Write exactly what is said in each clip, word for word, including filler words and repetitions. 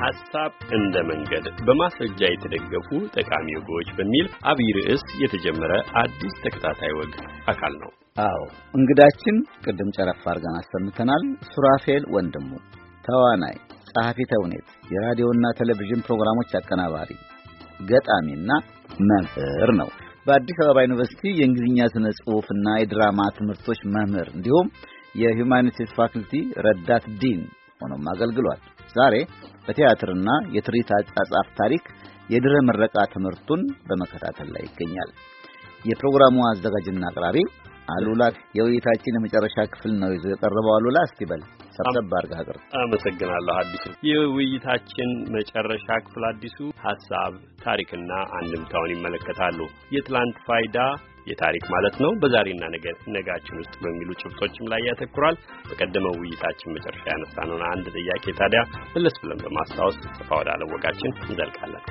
ሐሳብ እንደ መንገድ በማስረጃ የተደገፉ ጠቃሚ ወጎች በሚል አብይ ርዕስ የተጀመረ አዲስ ተከታታይ ወግ አካል ነው። አዎ እንግዳችን ቅድም ጨረፍ አድርገን አሰምተናል። ሱራፌል ወንድሙ ተዋናይ፣ ጸሐፊ ተውኔት፣ የራዲዮና ቴሌቪዥን ፕሮግራሞች አቀናባሪ፣ ገጣሚና መምህር ነው። በአዲስ አበባ ዩኒቨርሲቲ የእንግሊዝኛ ስነ ጽሑፍና የድራማ ትምህርቶች መምህር እንዲሁም የሂዩማኒቲስ ፋክልቲ ረዳት ዲን ሆኖም አገልግሏል። ዛሬ በቲያትርና የትርኢት አጻጻፍ ታሪክ የድህረ ምረቃ ትምህርቱን በመከታተል ላይ ይገኛል። የፕሮግራሙ አዘጋጅና አቅራቢ አሉላ የውይይታችን የመጨረሻ ክፍል ነው ይዞ የቀረበው። አሉላ እስቲ በል ሰብሰብ አድርገህ አቅርብ። አመሰግናለሁ አዲሱ። የውይይታችን መጨረሻ ክፍል አዲሱ ሐሳብ ታሪክና አንድምታውን ይመለከታሉ። የትላንት ፋይዳ የታሪክ ማለት ነው በዛሬና ነገ ነጋችን ውስጥ በሚሉ ጭብጦችም ላይ ያተኩራል። በቀደመው ውይይታችን መጨረሻ ያነሳነውን አንድ ጥያቄ ታዲያ መለስ ብለን በማስታወስ ሰፋ ወዳለ ወጋችን እንዘልቃለን።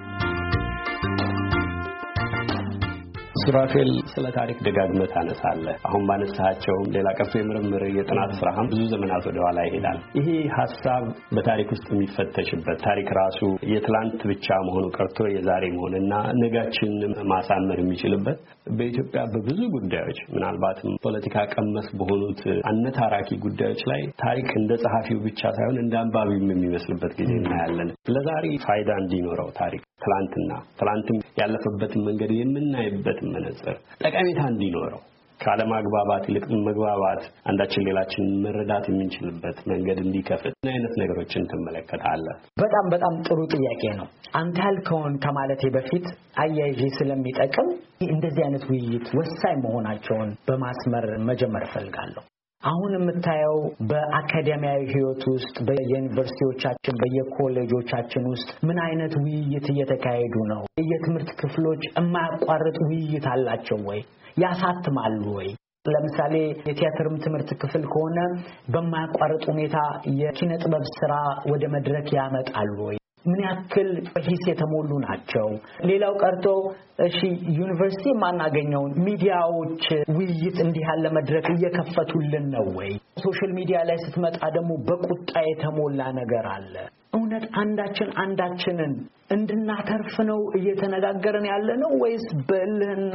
ሱራፌል ስለ ታሪክ ደጋግመህ ታነሳለህ። አሁን ባነሳቸው ሌላ ቀርቶ የምርምር የጥናት ስራህም ብዙ ዘመናት ወደ ኋላ ይሄዳል። ይሄ ሐሳብ በታሪክ ውስጥ የሚፈተሽበት ታሪክ ራሱ የትላንት ብቻ መሆኑ ቀርቶ የዛሬ መሆንና ነጋችንን ማሳመር የሚችልበት በኢትዮጵያ በብዙ ጉዳዮች ምናልባትም ፖለቲካ ቀመስ በሆኑት አነታራኪ ጉዳዮች ላይ ታሪክ እንደ ጸሐፊው ብቻ ሳይሆን እንደ አንባቢውም የሚመስልበት ጊዜ እናያለን። ለዛሬ ፋይዳ እንዲኖረው ታሪክ ትላንትና ትላንትም ያለፈበትን መንገድ የምናይበት መነጽር ጠቀሜታ እንዲኖረው ካለማግባባት ይልቅ መግባባት አንዳችን ሌላችን መረዳት የምንችልበት መንገድ እንዲከፍት ምን አይነት ነገሮችን ትመለከታለህ? በጣም በጣም ጥሩ ጥያቄ ነው። አንተ ያልከውን ከማለቴ በፊት አያይዤ ስለሚጠቅም እንደዚህ አይነት ውይይት ወሳኝ መሆናቸውን በማስመር መጀመር እፈልጋለሁ። አሁን የምታየው በአካዳሚያዊ ህይወት ውስጥ በዩኒቨርሲቲዎቻችን በየኮሌጆቻችን ውስጥ ምን አይነት ውይይት እየተካሄዱ ነው? የትምህርት ክፍሎች የማያቋርጥ ውይይት አላቸው ወይ? ያሳትማሉ ወይ? ለምሳሌ የቲያትርም ትምህርት ክፍል ከሆነ በማያቋርጥ ሁኔታ የኪነ ጥበብ ስራ ወደ መድረክ ያመጣሉ ወይ? ምን ያክል በሂስ የተሞሉ ናቸው? ሌላው ቀርቶ እሺ ዩኒቨርሲቲ ማናገኘውን ሚዲያዎች ውይይት እንዲህ ያለ መድረክ እየከፈቱልን ነው ወይ? ሶሻል ሚዲያ ላይ ስትመጣ ደግሞ በቁጣ የተሞላ ነገር አለ። እውነት አንዳችን አንዳችንን እንድናተርፍ ነው እየተነጋገርን ያለ ነው ወይስ በእልህና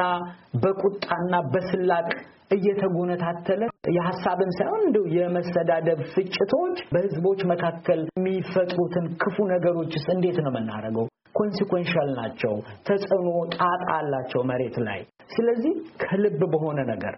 በቁጣና በስላቅ እየተጎነታተለ የሐሳብን ሳይሆን እንደው የመሰዳደብ ፍጭቶች በህዝቦች መካከል የሚፈጥሩትን ክፉ ነገሮችስ እንዴት ነው የምናደርገው? ኮንሲኩዌንሻል ናቸው፣ ተጽዕኖ ጣጣ አላቸው መሬት ላይ። ስለዚህ ከልብ በሆነ ነገር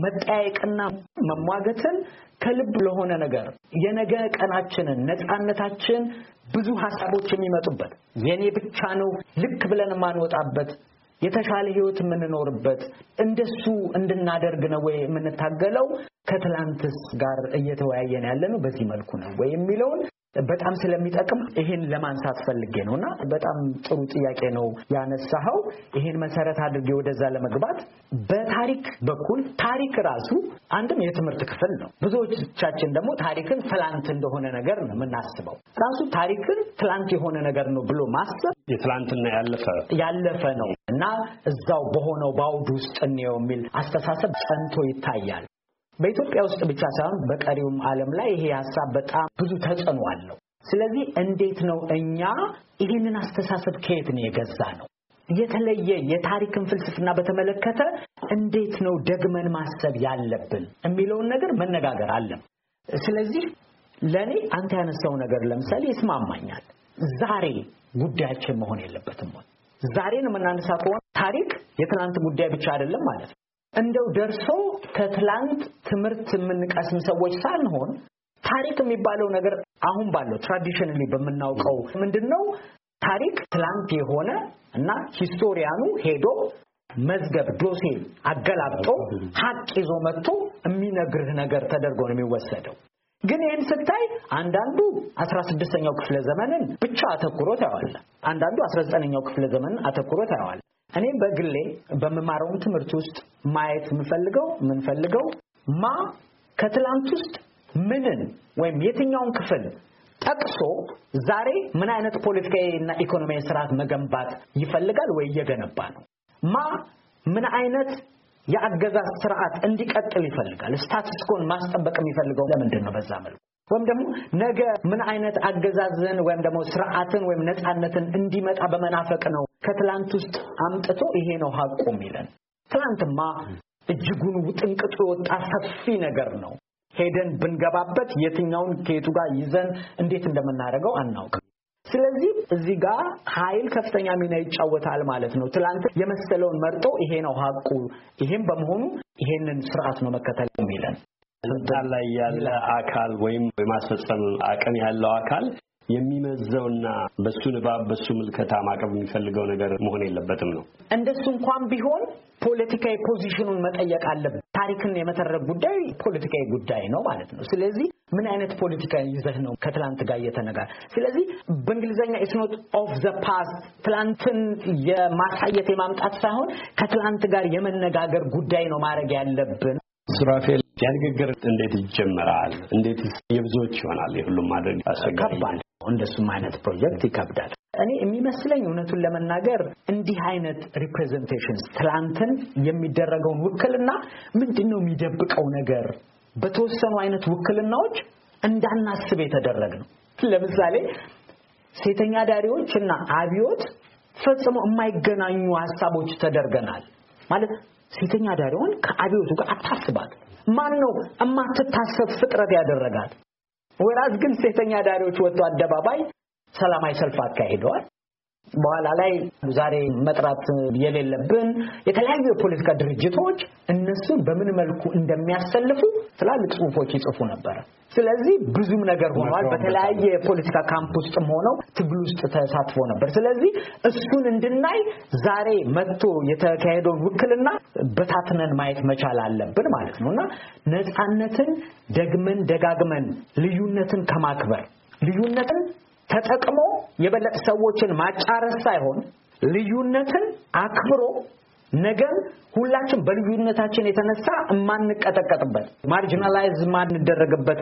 መጠያየቅና መሟገትን ከልብ ለሆነ ነገር የነገ ቀናችንን ነፃነታችን ብዙ ሐሳቦች የሚመጡበት የኔ ብቻ ነው ልክ ብለን ማንወጣበት የተሻለ ህይወት የምንኖርበት እንደሱ እንድናደርግ ነው ወይ የምንታገለው? ከትላንትስ ጋር እየተወያየን ያለነው በዚህ መልኩ ነው ወይ የሚለውን በጣም ስለሚጠቅም ይሄን ለማንሳት ፈልጌ ነውና በጣም ጥሩ ጥያቄ ነው ያነሳኸው። ይሄን መሰረት አድርጌ ወደዛ ለመግባት በታሪክ በኩል ታሪክ ራሱ አንድም የትምህርት ክፍል ነው። ብዙዎቻችን ደግሞ ታሪክን ትላንት እንደሆነ ነገር ነው የምናስበው። ራሱ ታሪክን ትላንት የሆነ ነገር ነው ብሎ ማሰብ የትላንትና ያለፈ ያለፈ ነው እና እዛው በሆነው ባውድ ውስጥ ነው የሚል አስተሳሰብ ጸንቶ ይታያል። በኢትዮጵያ ውስጥ ብቻ ሳይሆን በቀሪውም ዓለም ላይ ይሄ ሐሳብ በጣም ብዙ ተጽዕኖ አለው። ስለዚህ እንዴት ነው እኛ ይህንን አስተሳሰብ ከየት ነው የገዛ ነው? የተለየ የታሪክን ፍልስፍና በተመለከተ እንዴት ነው ደግመን ማሰብ ያለብን የሚለውን ነገር መነጋገር አለን። ስለዚህ ለኔ አንተ ያነሳው ነገር ለምሳሌ ይስማማኛል። ዛሬ ጉዳያችን መሆን የለበትም ወይ? ዛሬን የምናነሳ ከሆነ ታሪክ የትናንት ጉዳይ ብቻ አይደለም ማለት ነው። እንደው ደርሶ ከትላንት ትምህርት የምንቀስም ሰዎች ሳንሆን ታሪክ የሚባለው ነገር አሁን ባለው ትራዲሽናሊ በመናውቀው ምንድነው ታሪክ ትላንት የሆነ እና ሂስቶሪያኑ ሄዶ መዝገብ ዶሴ አገላብጦ ሀቅ ይዞ መጥቶ የሚነግርህ ነገር ተደርጎ ነው የሚወሰደው። ግን ይሄን ስታይ አንዳንዱ አስራ ስድስተኛው ክፍለ ዘመንን ብቻ አተኩሮ ታያዋል፣ አንዳንዱ አስራ ዘጠነኛው ክፍለ ዘመንን አተኩሮ ታያዋል። እኔ በግሌ በመማረው ትምህርት ውስጥ ማየት የምፈልገው ምን ፈልገው ማ ከትላንት ውስጥ ምንን ወይም የትኛውን ክፍል ጠቅሶ ዛሬ ምን አይነት ፖለቲካዊና ኢኮኖሚያዊ ስርዓት መገንባት ይፈልጋል ወይ እየገነባ ነው? ማ ምን አይነት የአገዛዝ ስርዓት እንዲቀጥል ይፈልጋል? ስታተስ ኮን ማስጠበቅ የሚፈልገው ለምንድን ነው? በዛ መልኩ ወይም ደግሞ ነገ ምን አይነት አገዛዝን ወይም ደግሞ ስርዓትን ወይም ነፃነትን እንዲመጣ በመናፈቅ ነው ከትላንት ውስጥ አምጥቶ ይሄ ነው ሐቁ የሚለን። ትላንትማ እጅጉን ውጥንቅጡ ወጣ ሰፊ ነገር ነው። ሄደን ብንገባበት የትኛውን ከየቱ ጋር ይዘን እንዴት እንደምናደርገው አናውቅም። ስለዚህ እዚህ ጋር ኃይል ከፍተኛ ሚና ይጫወታል ማለት ነው። ትላንት የመሰለውን መርጦ ይሄ ነው ሐቁ፣ ይሄም በመሆኑ ይሄንን ስርዓት ነው መከተል የሚለን። ስልጣን ላይ ያለ አካል ወይም የማስፈጸም አቅም ያለው አካል የሚመዘውና በሱ ንባብ በሱ ምልከታ ማቀብ የሚፈልገው ነገር መሆን የለበትም ነው። እንደሱ እንኳን ቢሆን ፖለቲካዊ ፖዚሽኑን መጠየቅ አለበት። ታሪክን የመተረክ ጉዳይ ፖለቲካዊ ጉዳይ ነው ማለት ነው። ስለዚህ ምን አይነት ፖለቲካ ይዘህ ነው ከትላንት ጋር እየተነጋገረ? ስለዚህ በእንግሊዘኛ it's not of the past ትላንትን የማሳየት የማምጣት ሳይሆን ከትላንት ጋር የመነጋገር ጉዳይ ነው ማድረግ ያለብን። ሱራፌል ያንግግር እንዴት ይጀምራል? እንዴት የብዙዎች ይሆናል? የሁሉም ማድረግ አስቸጋሪ ነው። እንደሱም አይነት ፕሮጀክት ይከብዳል። እኔ የሚመስለኝ እውነቱን ለመናገር እንዲህ አይነት ሪፕሬዘንቴሽንስ ትላንትን የሚደረገውን ውክልና ምንድነው የሚደብቀው ነገር በተወሰኑ አይነት ውክልናዎች እንዳናስብ የተደረገ ነው። ለምሳሌ ሴተኛ ዳሪዎችና አብዮት ፈጽሞ የማይገናኙ ሐሳቦች ተደርገናል። ማለት ሴተኛ ዳሪውን ከአብዮቱ ጋር አታስባት። ማን ነው እማትታሰብ ፍጥረት ያደረጋት? ወራስ ግን ሴተኛ ዳሪዎች ወጥተው አደባባይ ሰላማዊ ሰልፍ አካሂደዋል። በኋላ ላይ ዛሬ መጥራት የሌለብን የተለያዩ የፖለቲካ ድርጅቶች እነሱን በምን መልኩ እንደሚያሰልፉ ትላልቅ ጽሁፎች ይጽፉ ነበር። ስለዚህ ብዙም ነገር ሆኗል። በተለያየ የፖለቲካ ካምፕ ውስጥም ሆነው ትግል ውስጥ ተሳትፎ ነበር። ስለዚህ እሱን እንድናይ ዛሬ መጥቶ የተካሄደውን ውክልና በታትነን ማየት መቻል አለብን ማለት ነውና ነፃነትን ደግመን ደጋግመን ልዩነትን ከማክበር ልዩነትን ተጠቅሞ የበለጠ ሰዎችን ማጫረስ ሳይሆን ልዩነትን አክብሮ ነገም ሁላችን በልዩነታችን የተነሳ እማንቀጠቀጥበት ማርጂናላይዝ ማንደረግበት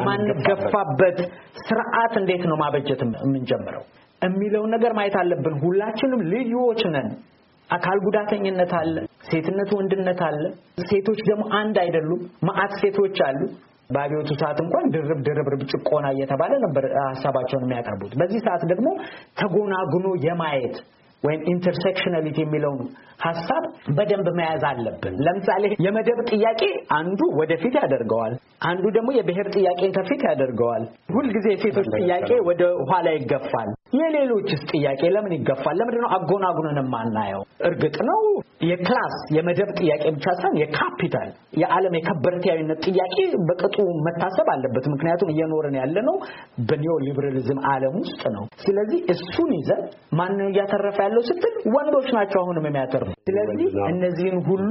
እማንገፋበት ስርዓት እንዴት ነው ማበጀት የምንጀምረው የሚለው ነገር ማየት አለብን። ሁላችንም ልዩዎች ነን። አካል ጉዳተኝነት አለ፣ ሴትነት ወንድነት አለ። ሴቶች ደግሞ አንድ አይደሉም። ማአት ሴቶች አሉ። ባቢዎቹ ሰዓት እንኳን ድርብ ድርብ ጭቆና እየተባለ ነበር ሐሳባቸውን የሚያቀርቡት። በዚህ ሰዓት ደግሞ ተጎናጉኖ የማየት ወይም ኢንተርሴክሽናሊቲ የሚለውን ሐሳብ በደንብ መያዝ አለብን። ለምሳሌ የመደብ ጥያቄ አንዱ ወደፊት ያደርገዋል፣ አንዱ ደግሞ የብሔር ጥያቄን ከፊት ያደርገዋል። ሁሉ ጊዜ የሴቶች ጥያቄ ወደ ኋላ ይገፋል። የሌሎችስ ጥያቄ ለምን ይገፋል? ለምን ነው አጎናጉነን ማናየው? እርግጥ ነው የክላስ የመደብ ጥያቄ ብቻ ሳይሆን የካፒታል የዓለም የከበርቴያዊነት ጥያቄ በቅጡ መታሰብ አለበት። ምክንያቱም እየኖርን ያለነው በኒዮ ሊበራሊዝም ዓለም ውስጥ ነው። ስለዚህ እሱን ይዘን ማን ነው እያተረፈ ያለው ስትል ወንዶች ናቸው አሁንም የሚያተርፉ። ስለዚህ እነዚህን ሁሉ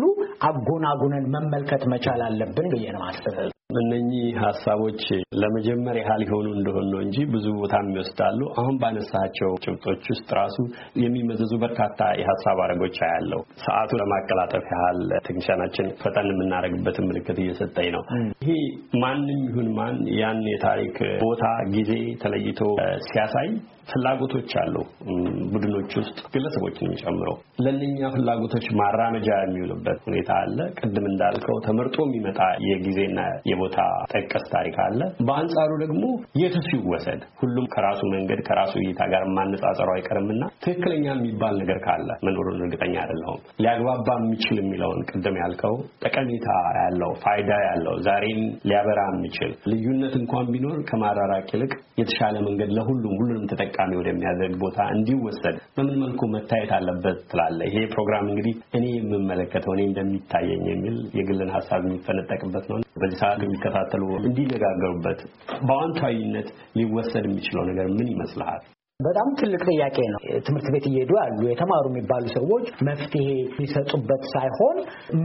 አጎናጉነን መመልከት መቻል አለብን ብዬ ነው ማስተላለፍ። እነኚህ ሐሳቦች ለመጀመሪያ ያህል ሆኑ እንደሆነ ነው እንጂ ብዙ ቦታም ይወስዳሉ። አሁን ባነሳቸው ጭብጦች ውስጥ ራሱ የሚመዘዙ በርካታ የሐሳብ አረጎች ያለው ሰዓቱ ለማቀላጠፍ ያህል ቴክኒሻናችን ፈጠን የምናደርግበትን ምልክት እየሰጠኝ ነው። ይሄ ማንንም ይሁን ማን ያን የታሪክ ቦታ ጊዜ ተለይቶ ሲያሳይ ፍላጎቶች አሉ ቡድኖች ውስጥ ግለሰቦችን ጨምሮ ለነኛ ፍላጎቶች ማራመጃ የሚውሉበት ሁኔታ አለ። ቅድም እንዳልከው ተመርጦ የሚመጣ የጊዜና የቦታ ጠቀስ ታሪክ አለ። በአንጻሩ ደግሞ የትሱ ይወሰድ ሁሉም ከራሱ መንገድ ከራሱ እይታ ጋር ማነጻጸሩ አይቀርምና ትክክለኛ የሚባል ነገር ካለ መኖሩን እርግጠኛ አይደለሁም። ሊያግባባ የሚችል የሚለውን ቅድም ያልከው ጠቀሜታ ያለው ፋይዳ ያለው ዛሬን ሊያበራ የሚችል ልዩነት እንኳን ቢኖር ከማራራቅ ይልቅ የተሻለ መንገድ ለሁሉም ሁሉንም ተጠቃሚ ወደሚያደርግ ቦታ እንዲወሰድ በምን መልኩ መታየት አለበት ትላለህ? ይሄ ፕሮግራም እንግዲህ እኔ የምመለከተው እኔ እንደሚታየኝ የሚል የግልን ሐሳብ የሚፈነጠቅበት ነው። በዚህ ሰዓት የሚከታተሉ እንዲነጋገሩበት በአዎንታዊነት ሊወሰድ የሚችለው ነገር ምን ይመስልሃል? በጣም ትልቅ ጥያቄ ነው። ትምህርት ቤት እየሄዱ ያሉ የተማሩ የሚባሉ ሰዎች መፍትሄ ሊሰጡበት ሳይሆን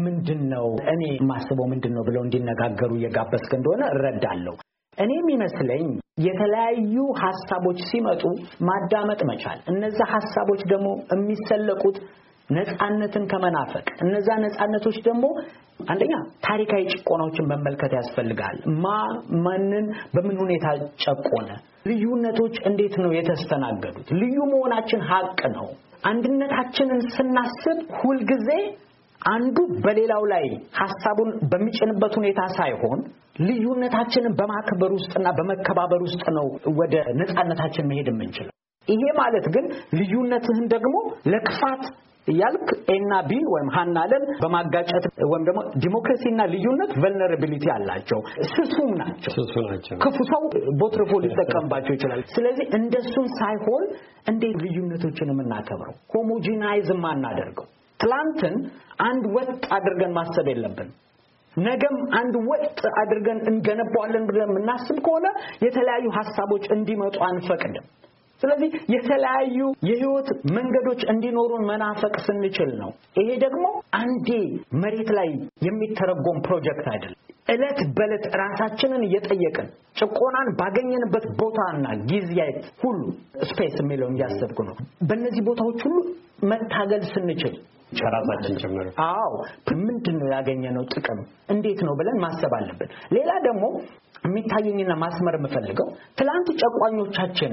ምንድነው እኔ ማስበው ምንድነው ብለው እንዲነጋገሩ እየጋበዝክ እንደሆነ እረዳለሁ። እኔ የሚመስለኝ የተለያዩ ሐሳቦች ሲመጡ ማዳመጥ መቻል፣ እነዛ ሐሳቦች ደግሞ የሚሰለቁት ነፃነትን ከመናፈቅ፣ እነዛ ነፃነቶች ደግሞ አንደኛ ታሪካዊ ጭቆናዎችን መመልከት ያስፈልጋል። ማ ማንን በምን ሁኔታ ጨቆነ፣ ልዩነቶች እንዴት ነው የተስተናገዱት? ልዩ መሆናችን ሀቅ ነው። አንድነታችንን ስናስብ ሁልጊዜ አንዱ በሌላው ላይ ሐሳቡን በሚጭንበት ሁኔታ ሳይሆን ልዩነታችንን በማክበር ውስጥና በመከባበር ውስጥ ነው ወደ ነጻነታችን መሄድ የምንችለው። ይሄ ማለት ግን ልዩነትህን ደግሞ ለክፋት ያልክ ኤና ቢን ወይም ሃናለን በማጋጨት ወይም ደግሞ ዲሞክራሲና ልዩነት ቨልነራቢሊቲ አላቸው ስሱም ናቸው ስሱ ናቸው ክፉ ሰው ቦትሮፎ ሊጠቀምባቸው ይችላል። ስለዚህ እንደሱም ሳይሆን እንዴት ልዩነቶችን የምናከብረው ሆሞጂናይዝ ማናደርገው ትላንትን አንድ ወጥ አድርገን ማሰብ የለብን። ነገም አንድ ወጥ አድርገን እንገነባዋለን ብለን እናስብ ከሆነ የተለያዩ ሐሳቦች እንዲመጡ አንፈቅድም። ስለዚህ የተለያዩ የህይወት መንገዶች እንዲኖሩን መናፈቅ ስንችል ነው። ይሄ ደግሞ አንዴ መሬት ላይ የሚተረጎም ፕሮጀክት አይደለም። እለት በእለት ራሳችንን እየጠየቅን ጭቆናን ባገኘንበት ቦታና ጊዜያት ሁሉ ስፔስ የሚለውን እያሰብኩ ነው። በእነዚህ ቦታዎች ሁሉ መታገል ስንችል ራሳችን ጀምሮ አዎ ምንድነው ያገኘነው ጥቅም እንዴት ነው ብለን ማሰብ አለብን። ሌላ ደግሞ የሚታየኝና ማስመር የምፈልገው ትላንት ጨቋኞቻችን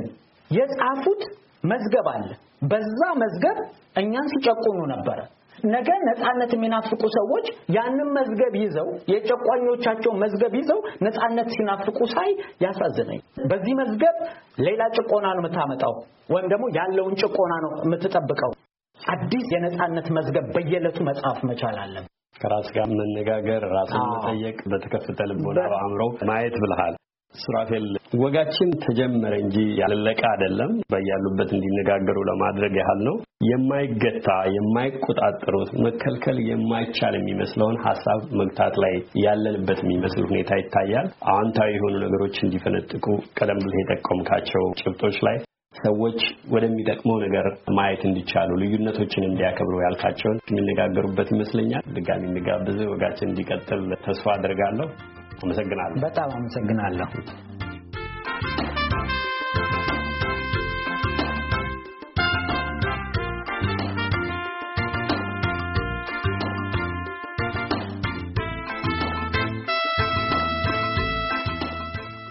የጻፉት መዝገብ አለ። በዛ መዝገብ እኛን ሲጨቁኑ ነበር። ነገ ነጻነት የሚናፍቁ ሰዎች ያንን መዝገብ ይዘው የጨቋኞቻቸው መዝገብ ይዘው ነጻነት ሲናፍቁ ሳይ ያሳዝነኝ። በዚህ መዝገብ ሌላ ጭቆና ነው የምታመጣው ወይም ደግሞ ያለውን ጭቆና ነው የምትጠብቀው። አዲስ የነጻነት መዝገብ በየለቱ መጻፍ መቻል አለብን። ከራስ ጋር መነጋገር፣ ራስን መጠየቅ፣ በተከፈተ ልቦና በአእምሮ ማየት ብለሃል። ሱራፌል ወጋችን ተጀመረ እንጂ ያለቀ አይደለም። በያሉበት እንዲነጋገሩ ለማድረግ ያህል ነው። የማይገታ የማይቆጣጠሩት መከልከል የማይቻል የሚመስለውን ሐሳብ መግታት ላይ ያለንበት የሚመስል ሁኔታ ይታያል። አዎንታዊ የሆኑ ነገሮች እንዲፈነጥቁ ቀደም ብለህ የጠቆምካቸው ጭብጦች ላይ ሰዎች ወደሚጠቅመው ነገር ማየት እንዲቻሉ ልዩነቶችን እንዲያከብሩ ያልካቸውን የሚነጋገሩበት ይመስለኛል። ድጋሚ እንጋብዝ። ወጋችን እንዲቀጥል ተስፋ አደርጋለሁ። አመሰግናለሁ። በጣም አመሰግናለሁ።